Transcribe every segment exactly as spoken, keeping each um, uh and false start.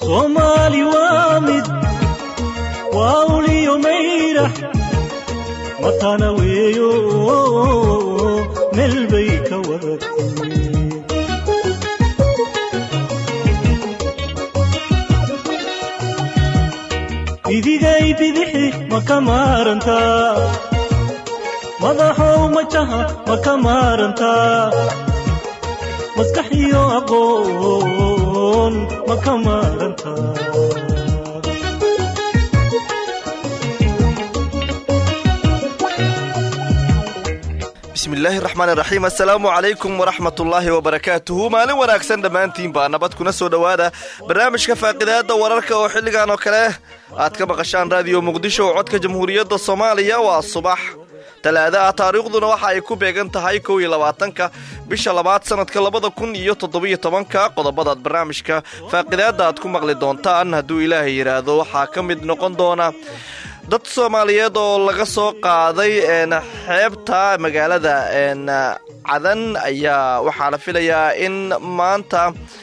Somali wamid wauli yomeira matana weyo melbay ka wadatay idigay bidixi makamaranta madaxow majaha makamaranta maskaxiyo aqoon makamaranta bismillaahi raxmaani raxiim assalaamu calaykum waraxmatullaahi wabarakaatuhu maalin wanaagsan dhammaantiin baa nabad kuna soo dhowaada barnaamijka faaqidaada wararka oo xilligan oo kale aad ka maqashaan raadiyo muqdisho oo codka jamhuuriyadda soomaaliya waa subax talaada ah taariikhduna waxa ay ku beegan tahay kow iyo labaatanka bisha labaad sanadka labada kun iyo toddobiyo tobanka qodobadaad barnaamijka faaqidaada aad ku maqli doontaan hadduu ilaahay yidhaahdo waxaa ka mid noqon doona dad soomaaliyeed oo laga soo qaaday xeebta magaalada cadan ayaa waxaa la filayaa in maanta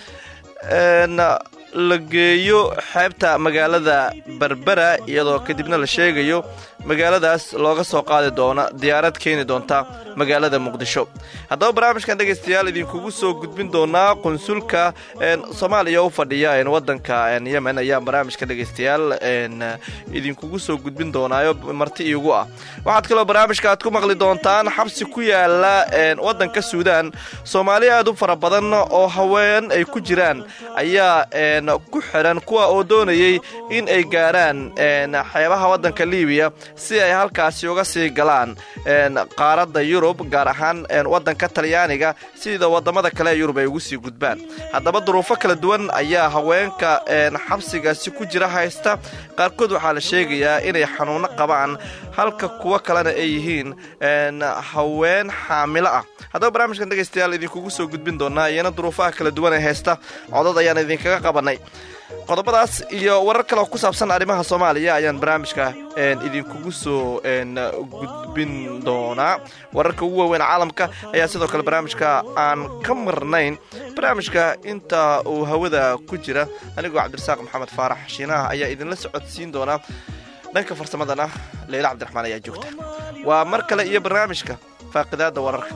la geeyo xeebta magaalada berbera iyadoo kadibna la sheegayo magaaladaas looga soo qaadi doona diyaarad keeni doonta magaalada muqdisho haddaba barnaamijkan dhegaystayaal idinkugu soo gudbin doonaa qunsulka soomaaliya u fadhiya wadanka yemen ayaa barnaamijka dhegaystayaal idinkugu soo gudbin doonaayo marti iigu ah waxaad kaloo barnaamijka aad ku maqli doontaan xabsi ku yaala wadanka suudaan soomaali aad u fara badan oo haween ay ku jiraan ayaa ku xiran kuwa oo doonayay in ay gaaraan xeebaha wadanka liibiya si ay halkaasi uga sii galaan qaaradda yurub gaar ahaan wadanka talyaaniga sida wadamada kale ee yurub ay ugu sii gudbaan haddaba duruufo kala duwan ayaa haweenka xabsigaasi ku jira haysta qaarkood waxaa la sheegayaa inay xanuuno qabaan halka kuwo kalena ay yihiin haween xaamilo ah haddaba barnaamijkan dhegaystayaal idinkugu soo gudbin doonaa iyana duruufaha kala duwan ee haysta codad ayaan idinkaga qabanay qodobadaas iyo warar kale oo ku saabsan arrimaha soomaaliya ayaan barnaamijka idinkugu soo gudbin doonaa wararka ugu waaweyn caalamka ayaa sidoo kale barnaamijka aan ka marnayn barnaamijka inta uu hawada ku jira anigoo cabdirasaaq maxamed faarax shiinaha ayaa idinla socodsiin doonaa dhanka farsamadana leyla cabdiraxmaan ayaa joogta waa mar kale iyo barnaamijka faaqidaada wararka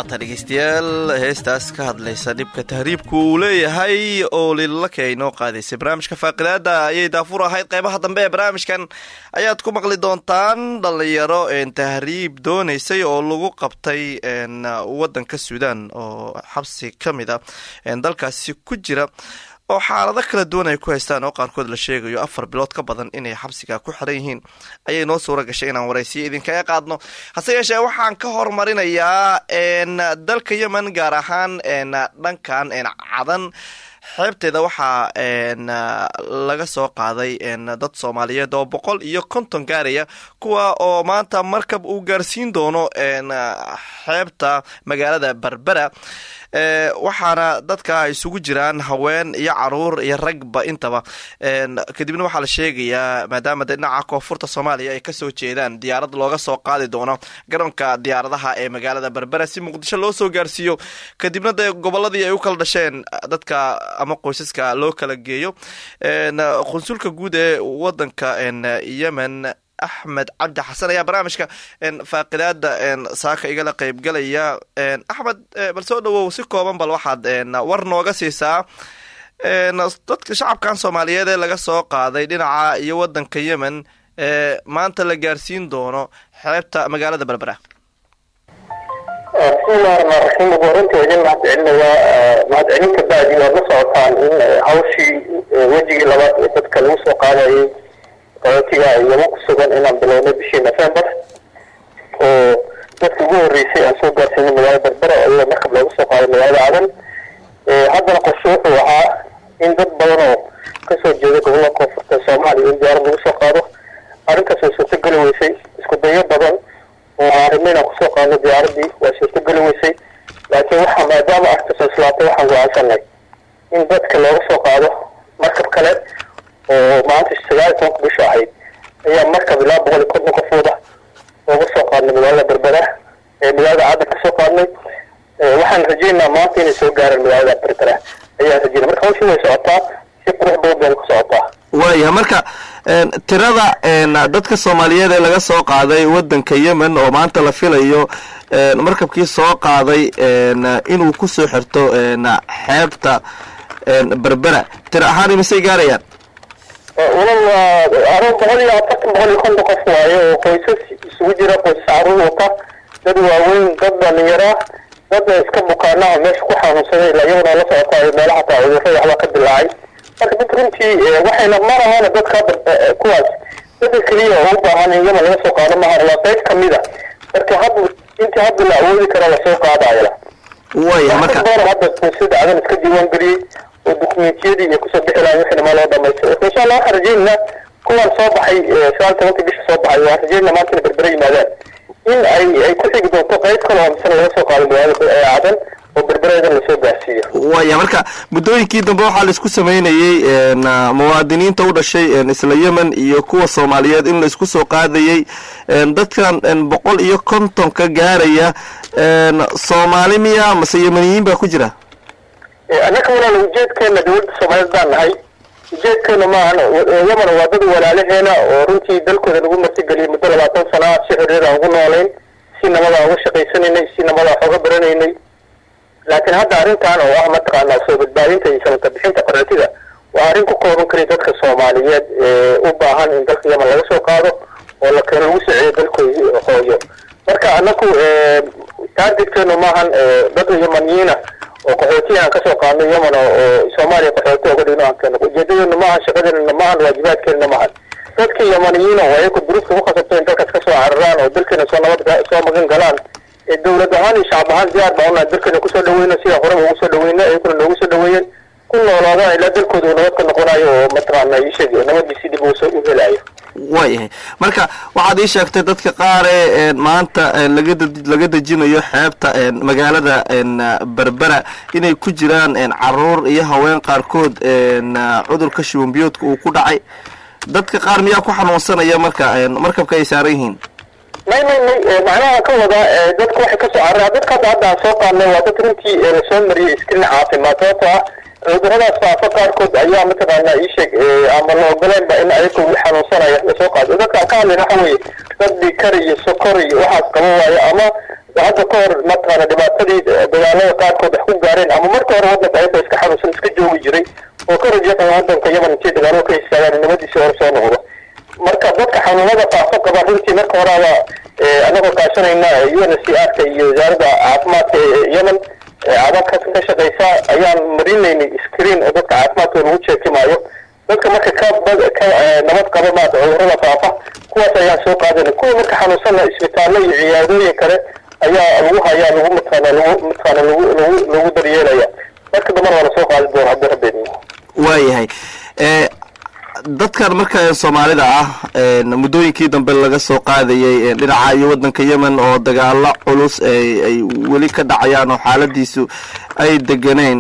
waata dhegeystayaal heestaas ka hadlaysa dhibka tahriibku uu leeyahay oo lilaka ay noo qaadaysay barnaamijka faaqidaada ayay daafur ahayd qeybaha dambe ee barnaamijkan ayaad ku maqli doontaan dhalinyaro tahriib doonaysay oo lagu qabtay wadanka suudaan oo xabsi ka mid a dalkaasi ku jira oo xaalado kala duwan ay ku haystaan oo qaarkood la sheegayo afar bilood ka badan inay xabsiga ku xiran yihiin ayay noo suura gashay inaan waraysiyo idinkaga qaadno hase yeeshee waxaan ka hormarinayaa dalka yemen gaar ahaan dhankan cadan xeebteeda waxaa laga soo qaaday dad soomaaliyeed oo boqol iyo konton gaaraya kuwa oo maanta markab uu gaarsiin doono xeebta magaalada berbera waxaana dadka isugu jiraan haween iyo caruur iyo ragba intaba kadibna waxaa la sheegayaa maadaama dhinaca koonfurta soomaaliya ay kasoo jeedaan diyaarad looga soo qaadi doono garoonka diyaaradaha ee magaalada berbera si muqdisho loo soo gaarsiiyo kadibna dee goboladii ay u kala dhasheen dadka ama qoysaska loo kala geeyo qunsulka guud ee wadanka yemen axmed cabdi xasan ayaa barnaamijka faaqidaada saaka igala qeybgalaya axmed bal soo dhawow si kooban bal waxaad war nooga siisaa dadka shacabkan soomaaliyeed ee laga soo qaaday dhinaca iyo wadanka yemen ee maanta la gaarsiin doono xeebta magaalada berbera bismillahi raxmaan raxiim ugu horeynta idin mahadcelinayaa mahadcelinta bacdi waad la socotaan in hawshii wejigii labaad ee dadka lagu soo qaadayay qaxootiga iyama ku sugan inaan bilownay bishii nofembar oo dadka ugu horreysay aan soo gaarsiinay magaalada berbera iyadoo markab looga soo qaaday magaalada cadan haddana qorshe wuxuu ahaa in dad badan oo kasoo jeeda gobolada koonfurta soomaaliya in diyaarad lagu soo qaado arrintaas way suurtogeli weysay isku dayo badan oo arrimo inaan kusoo qaadno diyaaradii waa suurtogeli weysay laakiin waxaa maadaama arrintaas islaatay waxaan go-aansanay in dadka looga soo qaado markab kale oo maanta sagaal iyo tobanka bisha ahayd ayaa markab ilaa boqol iyo konton qofooda ooga soo qaadnay magaalada berbera ee magaalada cadan ka soo qaadnay waxaan rajeynaa maanta inay soo gaaraan magaalada berbera ayaan rajeynaa marka hawshii way socotaa si qurux badan bayna ku socotaa waaya marka tirada dadka soomaaliyeed ee laga soo qaaday wadanka yemen oo maanta la filayo markabkii soo qaaday inuu kusoo xirto xeebta berbera tira ahaan imisay gaarayaan walal aro boqol iyo afartan boqol iyo konton qof waayo oo qoysas isugu jira qoysas caruur wata dad waaweyn dad dhalinyara dad iska bukaanaha meesha ku xanuunsaday ilaa iyaguna la socotaayo meelaha taa cudurrada waxbaa ka dilaacay marka dad runtii waxayna marahana dadka kuwaas dadka keliya oo u baahan in yemen laga soo qaado mahan waa qayb kamid a marka hadda intii hadda la awoodi kara lasoo qaadayla waya marka hadda sida cadan iska diiwaan geliyey oo dukumentiyadii iyo kusoo bixi lahayn wixii maa loo dhamaystay insha allah waxaan rajeynaa kuwan soo baxay sagaal tobanka bisha soo baxay waxaan rajeynaa maanta inay berbera yimaadaan in ay ay ku xigi doonto qayb kale oo misana laga soo qaado magaalada cadan oo berbereedan lasoo gaarsiiyo waya marka muddooyinkii dambe waxaa la isku sameynayey muwaadiniinta u dhashay isla yemen iyo kuwa soomaaliyeed in la isku soo qaadayey dadkan boqol iyo konton ka gaaraya soomaali miya mase yemeniyiin baa ku jira annaka walaal ujeedkeena dawladda soomaaliyeed baan nahay ujeedkeena maahan yemen waa dad walaalaheena oo runtii dalkooda lagu martigeliyay muddo labaatan sana si xorriyada aan ugu noolayn si nabada aan uga shaqaysanaynay si nabada wax uga baranaynay laakiin hadda arrintan oo ah mataqaanaa soo badbaadinta iyo samata bixinta qaxootiga waa arrin ku kooban kari dadka soomaaliyeed ee u baahan in dalka yemen laga soo qaado oo la keeno lagu soo celiyo dalkooda hooyo marka annaku taargetkeenu maahan dad yemeniyiina oo qaxootiya aan kasoo qaadnay yemen oo soomaaliya qaxooti oga dhigno aan keeno ujeedadeena maahan shaqadeena maahan waajibaadkeena maahan dadka yemeniyiina oo ayaku duruufta ku khasabto in dalkaas kasoo cararaan oo dalkeena soo nabad soo magan galaan ee dawlad ahaan iyo shacab ahaan diyaar baa unaa dalkeena kusoo dhaweyno sida horeba ugu soo dhaweyna ayaguna noogu soo dhaweeyeen ku noolaadaan ilaa dalkooda uu nabad ka noqonayo oo mataqaana isheg nabadiisi dib uusoo u helayo waayahay marka waxaad ii sheegtay dadka qaar ee maanta laga laga dejinayo xeebta magaalada berbera inay ku jiraan caruur iyo haween qaarkood cudurka shuban biyoodka uu ku dhacay dadka qaar miyaa ku xanuunsanaya marka markabka ay saaran yihiin may may may macnaha ka wada dadka waxay kasoo cararaan dadka hadda hadda aan soo qaadnay waa dad runtii lasoo mariyey iskilin caafimaad sababtoo ah cuduradaas faafa qaarkood ayaa mataqaanaa ii sheeg ama la ogoleenba in ayaga wili xanuunsanaya lasoo qaado dadka aan ka hadlayna waxa weeye dad dhikar iyo sokor iyo waxaas qaba waayo ama hadda ka hor mataqaana dhibaatadii dagaalada qaarkood wax ku gaareen ama marka hore waddanka ayagoo iska xanuunsan iska joogi jiray oo ka rajeeqan waddanka yaman intii dagaalada ka istaagaan nimadiisii hore soo noqdo marka dadka xanuunada faafa qaba runtii marka horaaba anagoo kaashanayna u n c r ka iyo wasaaradda caafimaadka ee yemen cabanka ka shaqaysa ayaan marinaynay screen oo dadka caafimaadkooda lagu jeekimaayo dadka marka ka ka nabad qaba maata cudurrada faafa kuwaas ayaan soo qaadanay kuwa marka xanuunsanna isbitaallo iyo ciyaadooyin kale ayaa lagu hayaa lagu mataqaana lagu mataqaana lagu lagu lagu daryeelaya marka damar waa lasoo qaadi doona haddii rabbeedna waayahay dadkan marka soomaalida ah muddooyinkii dambe laga soo qaadayay dhinaca iyo waddanka yemen oo dagaalo culus ay weli ka dhacayaan oo xaaladiisu ay deganeyn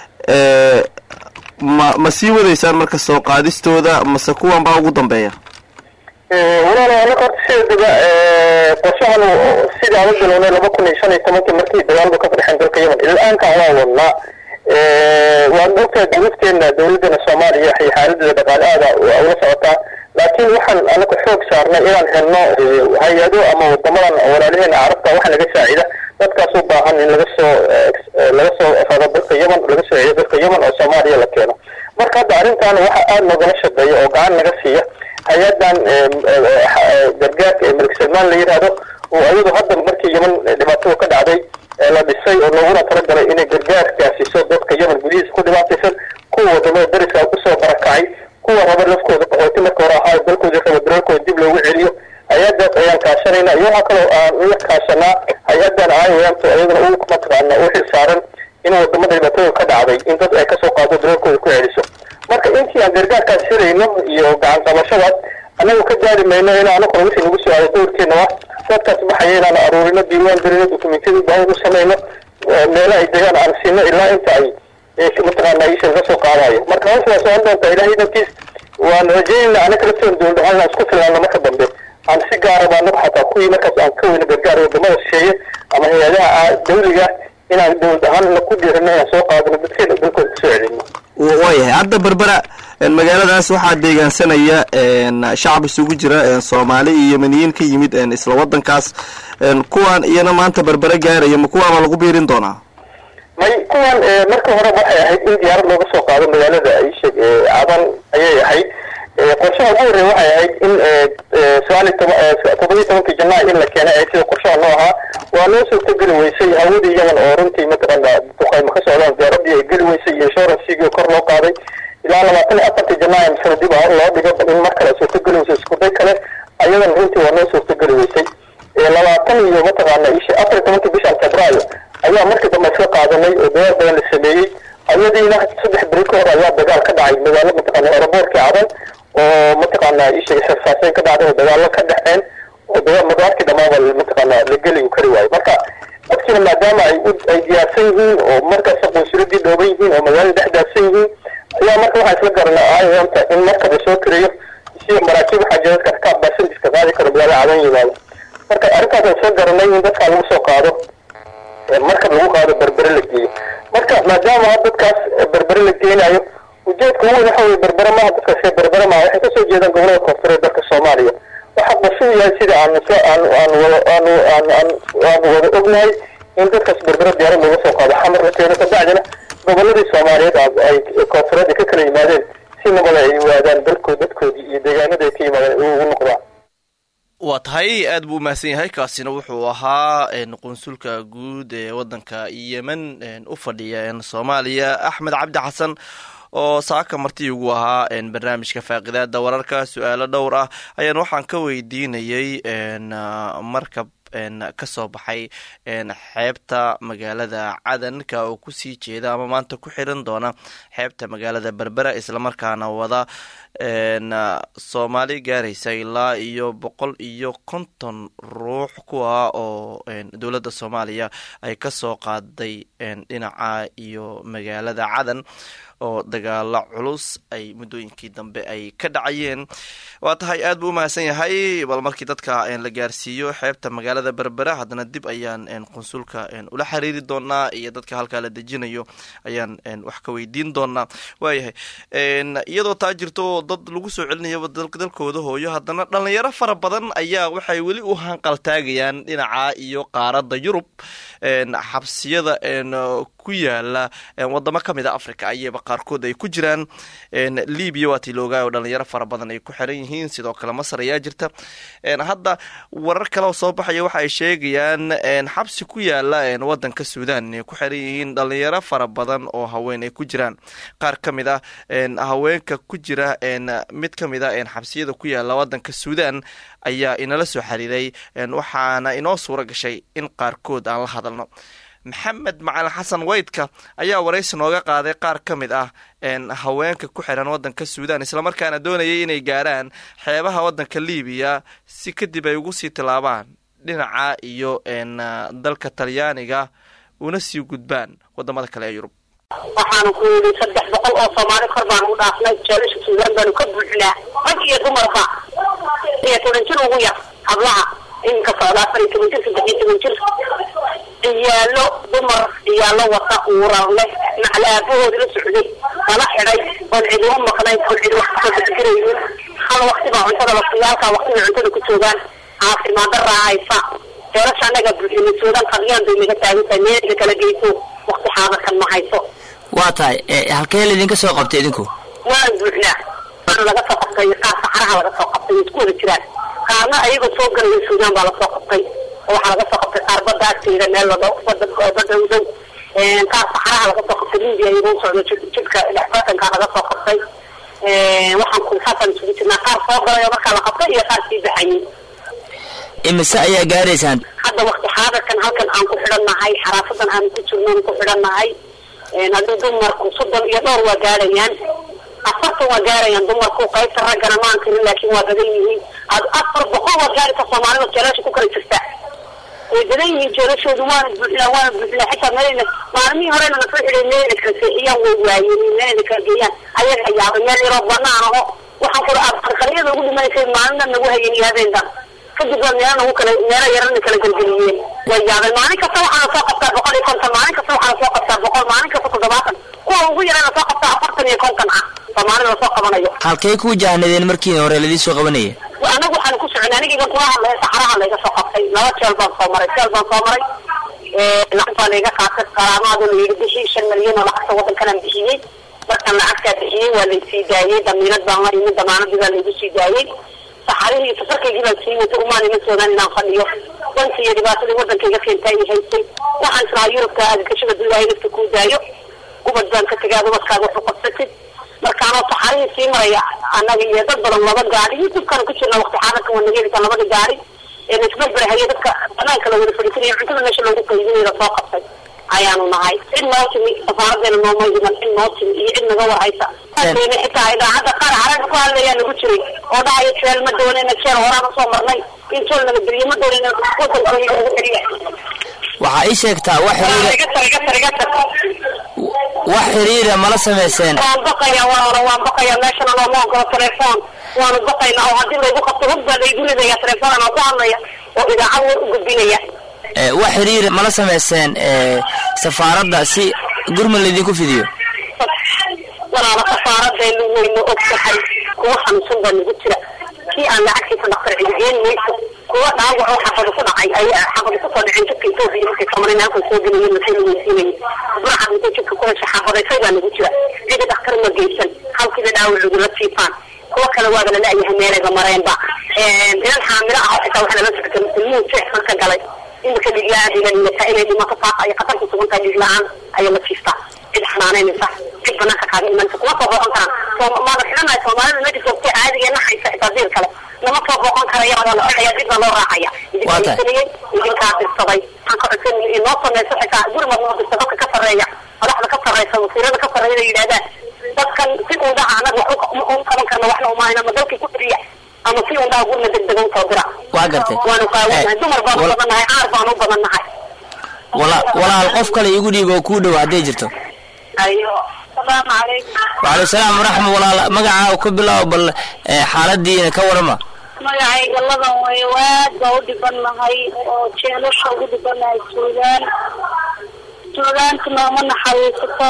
ma ma sii wadaysaan marka soo qaadistooda mase kuwan baa ugu dambeeya walaalo anaka horta sideedaba qorshahan sidii aan u bilownay laba kun iyo shan iyo tobankii markii dagaaladu ka farxeen dalka yemen ilaaankan waa wadnaa waan ogtahay dawladteena dawladdeena soomaaliya waxay xaaladeeda dhaqaale aada ula socotaa laakiin waxaan anaku xoog saarnay inaan helno hay-ado ama wadamadan walaalaheena carabta waxa naga saacida dadkaas u baahan in laga soo laga soo raro dalka yemen laga soo celiyo dalka yemen oo soomaaliya la keeno marka hadda arrintan waxa aada noogala shaqeeya oo gacan naga siiya hay-adan gargaarka ee malik salmaan la yidhaahdo oo ayadu hadda markii yemen dhibaatada ka dhacday la dhisay oo looguna talagalay inay gargaar gaarsiiso dadka yemen gudihiisa ku dhibaataysan kuwa wadamada dariska kusoo barakacay kuwa raba lafkooda qaxooti marka hore ahaa dalkoodii raba dalalkooda dib loogu celiyo hay-adaas ayaan kaashanayna iyo waxaa kaloo aan la kaashanaa hay-adan iomto iyadana u mataqaana u xil saaran in wadamada dhibaatada ka dhacday in dad ay kasoo qaado dalalkooda ku celiso marka intii aan gargaarkaas helayno iyo gacan qabashadaas annagu ka gaari mayno in anakuna wixii nagu soo aaday dowrkeena ah dadkaas baxaya inaan aruurino diiwaan gelino dokumentiyada baahan u samayno meelaha ay degaan aan siino ilaa inta ay mataqaana isha laga soo qaadayo marka hawsha waa socon doontaa ilahay idankiis waan rajeynayna anaka laftoon dowlad ahaan aan isku filaano marka dambe aan si gaara baa anagu xataa kuwii markaas aan ka weyno gargaar wadamada shisheeye ama hay-adaha dawliga inaan dowlad ahaan ku dhiirano inaan soo qaadano dadkeena dalkooda kusoo celino waayahay hadda berbera magaaladaas waxaa deegaansanaya shacab isugu jira soomaali iyo yemeniyiin ka yimid isla wadankaas kuwan iyana maanta berbera gaaraya ma kuwaaba lagu biirin doonaa may kuwan marka hore waxay ahayd in diyaarad looga soo qaado magaalada isheg cadan ayay ahayd qorshaha ugu horreya waxay ahayd in sagaal iyo toban todoba iyo tobankii janaayo in la keenay ay sida qorshaha noo ahaa waa noo suurtogeli weysay hawadii yemen oo runtii mataqaana duqaymo ka socdaan diyaaradii ay geli weysay iyo inshuransigii kor loo qaaday ilaa labaatan iyo afartii janaayo misana dib hor loo dhigo in mar kale suurtogeli weysay iskuday kale ayadan runtii waa noo suurtogeli weysay labaatan iyo mataqaana ish afar iyo tobankii bishan febraayo ayaa markii dambe isla qaadanay oo dagaal badan la sameeyey ayadiina saddex beri ka hor ayaa dagaal ka dhacay magaalo mataqaana aeroboortkii cadan oo mataqaana isha xirfaaseyn ka dhacday oo dagaalo ka dhexeen oo dagaal madaarkii dhamaaba mataqaana la geli u kari waayo marka dadkiina maadaama ay ay diyaarsan yihiin oo markaas qunsuladii dhooban yihiin oo magaalada dhex daadsan yihiin ayaa marka waxaa isla garanaa iomta in marka la soo kirayo si maraakiib waxaa jira dadka rakaab baasandiska qaadi karo magaalada cadan yimaado marka arrintaasaan soo garanay in dadkaa lagu soo qaado marka lagu qaado berbere la geeyo marka maadaama dadkaas berbere la geenayo ujeedka ugu weyn waxa weye berbere maaha dadkaas berbere maaha waxay kasoo jeedaan gobolada koonfureed dalka soomaaliya waxaa qorshu yahay sida aan isla aan aan wada aan aan aan aan wada ognahay in dadkaas berbere diyaarad looga soo qaado xamar la keeno kabacdina goboladii soomaaliyeed ay koonfureed ka kala yimaadeen si nabada ay waadaan dalkood dadkoodii iyo deegaanada ay ka yimaadeen ugu noqdaan waa tahay aad buu umahadsan yahay kaasina wuxuu ahaa qunsulka guud ee wadanka yemen u fadhiya soomaaliya axmed cabdi xasan oo saaka marti ugu ahaa barnaamijka faaqidaada wararka su-aalo dhowr ah ayaan waxaan ka weydiinayay markab kasoo baxay xeebta magaalada cadanka oo kusii jeeda ama maanta ku xiran doona xeebta magaalada berbera islamarkaana wada soomaali gaaraysa ilaa iyo boqol iyo konton ruux kuwa oo dowladda soomaaliya ay kasoo qaaday dhinaca iyo magaalada cadan oo dagaalo culus ay muddooyinkii dambe ay ka dhacayeen. waa tahay aad buu umahadsan yahay. bal markii dadka la gaarsiiyo xeebta magaalada berbera haddana dib ayaan qunsulka ula xiriiri doonaa iyo dadka halkaa la dejinayo ayaan wax ka weydiin doonaa. waayahay iyadoo taa jirto dad lagu soo celinayo dalkooda hooyo, haddana dhalinyaro fara badan ayaa waxay weli u hanqaltaagayaan dhinaca iyo qaarada yurub. xabsiyada ku yaala wadamo kamid a africa ayaba qaarkood ay ku jiraan. libiya waa tii loogaay oo dhalinyaro fara badan ay ku xiran yihiin, sidoo kale masar ayaa jirta. hadda warar kale oo soo baxaya waxa ay sheegayaan xabsi ku yaala wadanka suudan inay ku xiran yihiin dhalinyaro fara badan oo haween ay ku jiraan. qaar kamid ah haweenka ku jira mid kamid a xabsiyada ku yaala wadanka suudan ayaa inala soo xiriiray, waxaana inoo suura gashay in qaarkood aan la hadalno. maxamed macalin xasan weydka ayaa waraysi nooga qaaday qaar ka mid ah haweenka ku xiran wadanka suudan, islamarkaana doonayay inay gaaraan xeebaha wadanka libiya si kadib ay ugu sii tilaabaan dhinaca iyo dalka talyaaniga una sii gudbaan wadamada kale ee yurub. waxaanu ku yidhi saddex boqol oo soomaali kor baanu u dhaafnay jeelasha suudan baanu ka buuxnaa, rag iyo dumarba iyo toban jir ugu yar hablaha inka socda afar iyo toban jir saddex iyo toban jir iyaalo dumar iyaalo wata uuraan leh maclaabahoodi la socday lala xidhay oon cidi u maqnayn oon cidi wax kasoo bedgeraynin. hal waqti baa cuntada la siiya, halkaa waqti bay cuntada ku joogaan. caafimaad daraa haysa jeelasha anaga buuxinay suudan qadyaan bay naga taagan tahay, meelka kala geyso waqti xaadirkan ma hayso. waa tahay halkee laydinka soo qabtay idinku? waan buuxnaa, waana laga soo qabtay qaar saxaraha laga soo qabtay, isku wada jiraan. qaarna ayagoo soo galaya suudan baa lasoo qabtay oo waxaa laga soo qabtay qaar badda agteeda meel wado bada badda u dhow. qaar saxaraha laga soo qabtay libiya iyagoo socdo jidka dhexbatankaa laga soo qabtay. waxaan kulxasan isugu jirnaa qaar soo galayo markaa la qabtay iyo qaar sii baxayay. imise ayaa gaaraysaan hadda waqti xaadirkan halkan aan ku xidhannahay, xaraafadan aan ku jirnoon ku xidhannahay. haddii dumarku soddon iyo dhowr waa gaarayaan, afartan waa gaarayaan dumarku, qaybta raggana maan tirin laakiin waa badan yihiin. afar boqol waa gaaraysa soomaalida jeelasha ku kala jirta, way badan yihiin jeelashoodu. waana buuxnaa waana buuxnaa xitaa meelna maalmihii horena nasoo xidhay meelna kala seexiyaan way waayeen, meelna kala geeyaan ayaga yaabay. meel yaroo banaan aho waxaan kula arqaliyada ugu dhimanaysay maalina nagu hayeen iyo habeendan kadib waa meela nagu kala meelo yarana kala gelgeliyeen way yaabay. maalin kasta waxaana soo qabtaa boqol iyo konton, maalin kasta waxaana soo qabtaa boqol, maalin kasta toddobaatan, kuwa ugu yarana soo qabtaa afartan iyo konton ah soomaalida lasoo qabanayo. halkay ku wajahnadeen markii hore ladii soo qabanaya? anagu waxaan ku soconay, anigiigan kula hadlaya saxaraha layga soo qabtay. laba jeel baan soo maray, jeel baan soo maray. lacag baa layga qaatay, qaraamaadu layga bixiyey shan milyan oo lacagta wadankanaan bixiyey. markaan lacagtaa bixiyey waa laysii daayey, damiinad baan la yimid, damaanadii baa laygu sii daayey. saxarihii iyo safarkaygii baan sii watay, umaan ima soogaan inaan fadhiyo. danka iyo dhibaatadii wadankayga keenta ay haysay. waxaan islahaa yurubka aadgashada duulaahay nafta kuu daayo, gubad baan ka tegaa, ubadkaaga wuxuu qabsatid. markaanoo saxarihii sii maraya annaga iyo dad badan laba gaari youtubekana ku jirna waqti xaadirkan waa naga helisaa labada gaari ee laisbarbarahaya dadka banaanka la wada fadhiisanaya cuntada meesha loogu qaybinaya lasoo qabtay ayaanu nahay. cid noo timi safaaradeena nooma iman, cid noo timi iyo cid naga warhaysa. aadeyna xitaa idaacadda qaar caraga ku hadlayaa nagu jiray oo dhahaya jeel ma doonayna, jeel horaan usoo marnay in jool naga geliyo ma doonayna wadankooda lagu celiya. waxaa ii sheegtaa wax xiriira wax xiriira mala samayseen? waan baqaya waana waan baqaya meeshana looma ogolo telefoon, waanu baqaynaa oo haddii laygu qabto hog baa laygu ridaya telefoonaan oo ku hadlaya oo idaacad war u gudbinaya. wax xiriir mala samayseen safaaradda si gurmad laydinku fidiyo? walaala safaaraddeenu wayna og tahay kuwa xanuunsan baa nagu jira, kii aan lacagtiisa dhaktar cidigeyn mayso, kuwa dhaawac oo xafada ku dhacay ayaa xafada kusoo dhicin jidka Itoobiya markay samarin halkan soo gelayeen maxay la weysiinayeen. buraxa intay jidka ku hesha xafadaysay baa nagu jira, cidi dhaktar ma geysan, halkiiba dhaawacugu la siifaan. kuwa kale waaba la la'yahay meelayba mareenba. inan xaamilo ah xitaa waxa lala socota ilmuhu jeexan ka galay imika dhigla-aan dhiganimata inay dhimato faaqa iyo khatar ku sugan tahay dhigla-aan ayaa la siiftaa. cid xanaanaynaysa, cid banaanka kaaga imanaysa kuma soo booqan karaan. maana xidhanahay soomaalida meesha joogtay caadiga naxaysa xitaa diir kale lama soo booqan karaya, waa la xidhaya, dib baa loo raacaya. idinkasanayey idinkaa dirsaday waxaan ka codsan inoo samayso xitaa gurmad noo dirsa dadka ka sarreeya, madaxda ka sarreysa, wasiirada ka sarreeya inay yidhahdaan dadkan si undaha anaga wax u qaban karna waxna umaahayna ma dalkii ku firiya ama si undaha gurma degdega usoo dira. waa gartay waanu qaawanahay, dumar baan u badannahay, caar baan u badannahay. wala walaal qof kale igu dhiib oo kuu dhow hadday jirto. ayo السلام عليكم. وعليكم السلام ورحمة الله. مقعة كبلا وبال حالدي كورما. magacay galadan way waad baa u dhibanahay oo jeelasha ugu dhibanahay Suudaan Suudaantuna ma naxariisato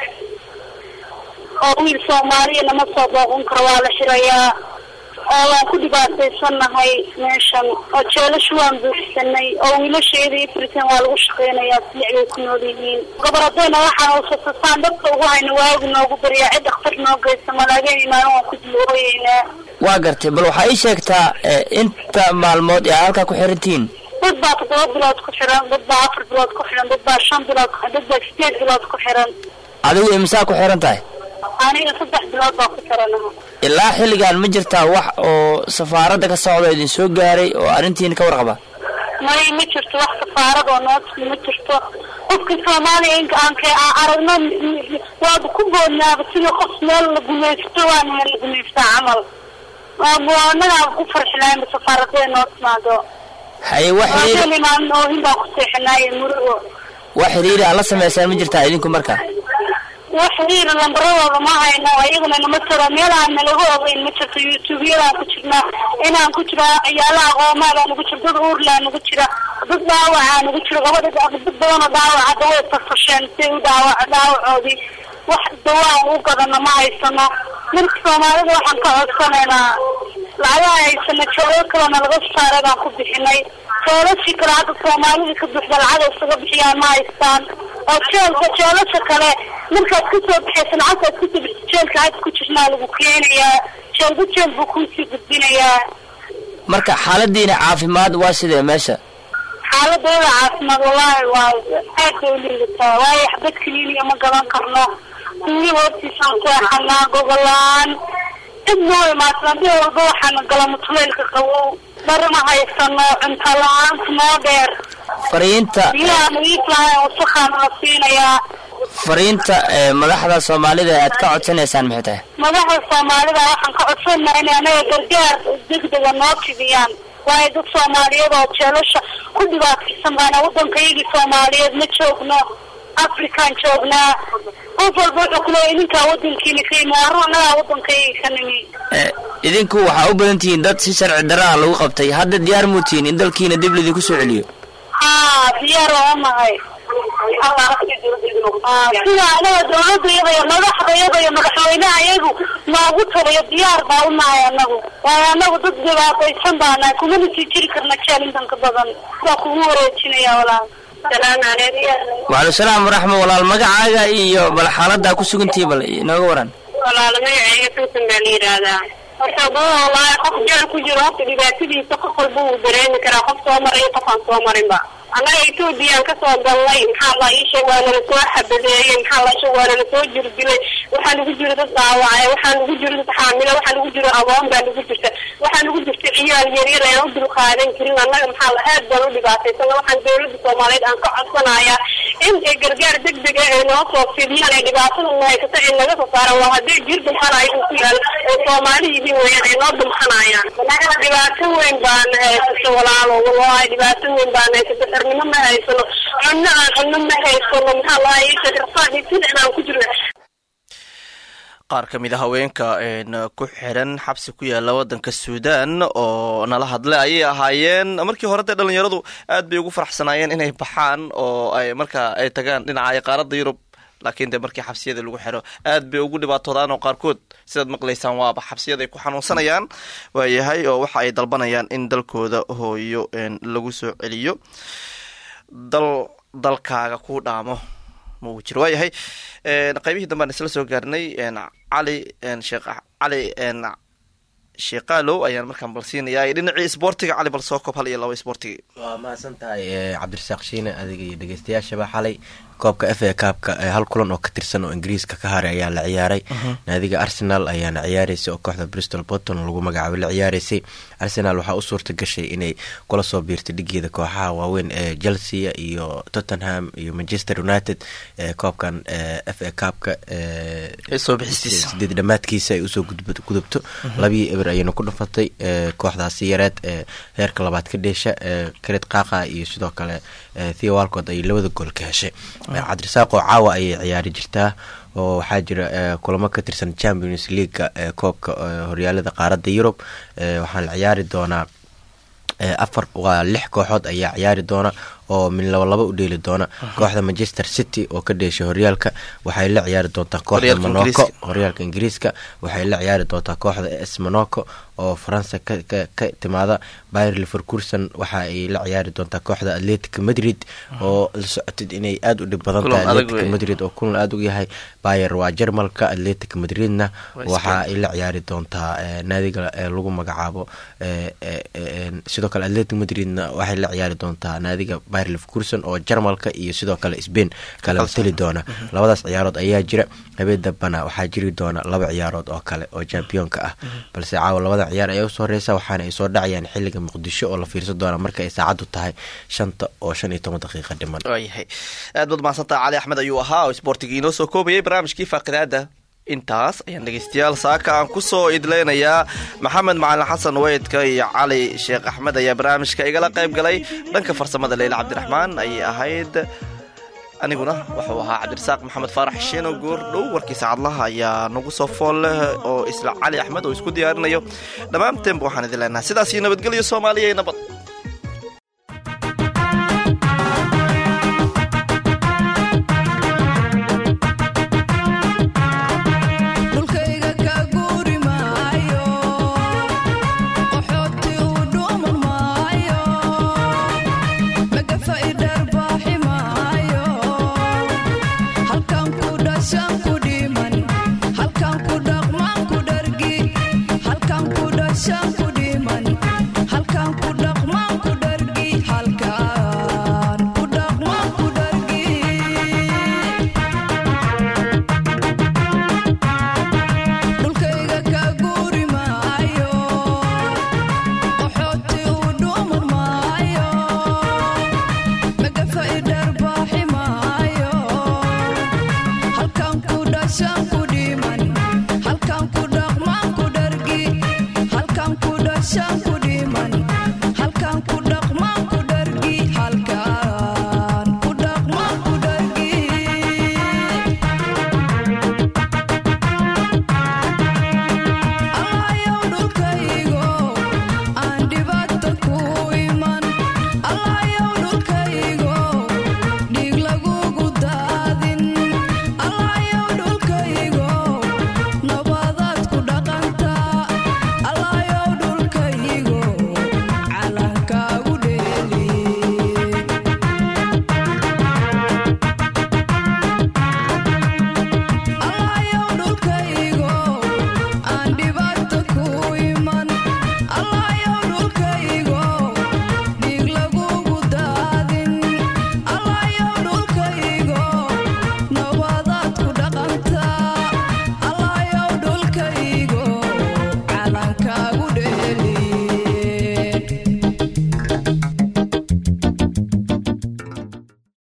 oo wiil Soomaaliya nama soo booqan karo waa la xirayaa oo waan ku dhibaataysanahay meeshan oo jeelashu waan buuxsanay oo wiilasheedii Afrikaan waa lagu shaqeynayaa silicay ku nool yihiin goboladayna waxaan u safsaan dadka ugu hayna waagu noogu bariya cid dhakhtar noo geysa malaageen imaan oo ku diiwaynaa waa gartay bal waxa ay sheegtaa inta maalmood ee halka ku xirantiin dad baa todoba bilood ku xiran dad baa afar bilood ku xiran dad baa shan bilood dad baa sideed bilood ku xiran adigu imisa ku xiran tahay aniga saddex bilood baa ku xiranahay ilaa xilligan ma jirtaa wax oo safaaradda ka socda idin soo gaaray oo arrintiin ka warqaba may ma jirto wax safaarad oo noot ma jirto qofka Soomaaliya in aan ka aragno waa ku boodnaa sida qof meel la gumaysto waan meel la gumaysto camal وأنا أفرح لهم بسفارتين نوتمادو هاي وحرير وأنا ما نوهم بقصيحنا يمروا وحرير الله سمع سال مجرتا إذنكم مركا وحرير لمبروا ما هينا ويقولنا نمثل ميلا أن لهو وين مثل يوتيوبيرا كتشنا إنا كتشرا يلا قوما لا نكتشر ضرور لا نكتشرا ضد دعوة نكتشر غدا ضد دعوة دعوة عدوية تصفشان تيو دعوة دعوة عودي واحد دواء وقدنا ما هيسنا مرك Soomaalidu waxaan ka codsanayna lacagaha ay sanadkooda kalena laga saaray baan ku bixinay soolasha kale hadda Soomaalidu ka buuxda lacag isaga bixiyaan ma haystaan oo jeelka jeelasha kale markaad ku soo bixaysan lacagtaad ku soo jeelka aad ku jirnaa lagu keenayaa jeelku jeel buu ku sii gudbinayaa marka xaaladiina caafimaad waa sidee meesha xaaladooda caafimaad wallaahi waa aad bay u liidataa waayo xabad kaliya ma gadan karno kuwii hortiisaan ku axanaa gobolaan cid noo imaadsan dee walba waxaana gala mutleelka qabow dhar ma haysano cunto la-aanta noo dheer fariinta biyaha nadiiflahayn wasakhaana la siinayaa fariinta madaxda Soomaalida aad ka codsanaysaan maxay tahay madaxda Soomaalida waxaan ka codsanaynaa in anaga gargaar degdeg ah noo fidiyaan waayo dad Soomaaliyeed oo jeelasha ku dhibaataysan baana waddankayagii Soomaaliyeed ma joogno Afrikaan joognaa qof walba wuxuu ku leeyahay ninkaa waddankiina ka yimi arrunagaa waddankayga ka nimi idinku waxaa u badan tihiin dad si sharci darro ah lagu qabtay hadda diyaar muu tihiin in dalkiina dib lidinku soo celiyo haa diyaar waa nahay sida anaga dowladayada iyo madaxdayada iyo madaxweynaha iyagu noogu taliyo diyaar baa u nahay anagu waayo anagu dad dhibaataysan baa nahay kumana sii jiri karna jaalintan ka badan waa kugu wareejinaya walaal السلام عليكم وعلى السلام ورحمة الله المقعة iyo bal xaalada ku sugantii bal inooga waran walaal magacayga tuusan baa liiraada horta walaal qof jeel ku jiro dhibaatadiisa qof walba uu dareemi karaa qof soo maray qof aan soo marinba anaga Itoobiya ka soo galnay maxaa la ii sheegay waa la soo xabadeeyay maxaa la sheegay waa la soo jirdilay waxaa lagu jiro dad dhaawacay waxaa lagu jiro dad xaamilo waxaa lagu jiro agoon baa lagu jirta waxaa lagu jirta ciyaal yar yar ee u dul qaadan karin anaga maxaa la aad baa u dhibaataysan waxaan dawladda Soomaaliyeed aan ka codsanayaa in ay gargaar degdeg ah ee noo soo fidiyaan ee dhibaatada ay ka tahay in laga soo saaro waa hadii jirda xalay ku yaal oo Soomaaliyeed weeyaan ay noo dulxanayaan dhibaato weyn baan haysto walaalo wallahi dhibaato weyn baan haysto xirnimo ma haysano anna anna ma haysano maxaa la ii sheegay sida aan ku jirno qaar ka mid ah haweenka ku xiran xabsi ku yaala waddanka Suudaan oo nala hadlay ayay ahaayeen markii hore dhalinyaradu aad bay ugu faraxsanaayeen inay baxaan oo ay marka ay tagaan dhinaca qaaradda Yurub laakiin de markii xabsiyada lagu xiro aad bay ugu dhibaatoodaan oo qaarkood sidaad maqlaysaan waaba xabsiyada ay ku xanuunsanayaan waayahay oo waxa ay dalbanayaan in dalkooda hooyo lagu soo celiyo dal dalkaaga ku dhaamo muu jiro waayahay qaybihii dambe aan isla soo gaarnay cali sheekh cali sheeqaalow ayaan markaan balsiinayaa dhinacii isboortiga cali bal soo koob hal iyo laba isboortiga waa mahadsan tahay cabdirasaaq shiine adiga iyo dhegeystayaashaba xalay koobka f a kaabka hal kulan oo ka tirsan oo ingiriiska ka haray ayaa la ciyaaray naadiga arsenal ayaana ciyaaraysay oo kooxda bristol bolton lagu magacaabo la ciyaaraysay arsenal waxaa u suurta gashay inay kula soo biirtay dhigeeda kooxaha waaweyn ee chelsea iyo tottenham iyo manchester united koobkan f a kaabka sideed dhamaadkiisa ay usoo gudubto labii eber ayayna ku dhufatay kooxdaasi yareed ee heerka labaad ka dheesha kared qaaqa iyo sidoo kale theo walcott ay labada gool ka heshay cabdirasaaq oo caawa ayay ciyaari jirtaa oo waxaa jira kulamo ka tirsan Champions League ee koobka horyaalada qaaradda Yurub waxaan la ciyaari doonaa afar waa lix kooxood ayaa ciyaari doona oo min laba laba u dheeli doona kooxda Manchester City oo ka dheeshay horyaalka waxay la ciyaari doontaa kooxda Monaco horyaalka Ingiriiska waxay la ciyaari doontaa kooxda A S Monaco oo France ka ka timaada Bayer Leverkusen waxa ay la ciyaari doontaa kooxda Atletico Madrid oo la socotid inay aad u dhib badan tahay Atletico Madrid oo kulan aad u yahay Bayer waa Jarmalka Atletico Madridna waxa ay la ciyaari doontaa naadiga lagu magacaabo sidoo kale Atletico Madridna waxay la ciyaari doontaa naadiga Bayer Leverkusen oo Jarmalka iyo sidoo kale Spain kala tali doona labadaas ciyaarood ayaa jira habeen dambana waxaa jiri doona laba ciyaarood oo kale oo championka ah balse caawa labada ciyaar ayaa soo horeeysa waxaana ay soo dhacayaan xilliga Muqdisho oo la fiirsan doona marka ay saacadu tahay shanta oo shan iyo toban daqiiqo dhiman waayahay aad baad maasanta Cali Axmed ayuu ahaa oo sportiga inoo soo koobayay barnaamijkii faaqidaada intaas ayaan dhegeystayaal saaka aan ku soo idleynayaa maxamed macalin xasan weydka iyo cali sheekh axmed ayaa barnaamijka igala qayb galay dhanka farsamada Leila Cabdiraxmaan ayay ahayd aniguna wuxuu ahaa Cabdirasaaq Maxamed Faarax Sheeno goor dhow warkiisa cadlaha ayaa nagu soo fool leh oo isla Cali Axmed oo isku diyaarinayo dhammaanteen waxaan idin leenahay sidaas iyo nabadgelyo Soomaaliya nabad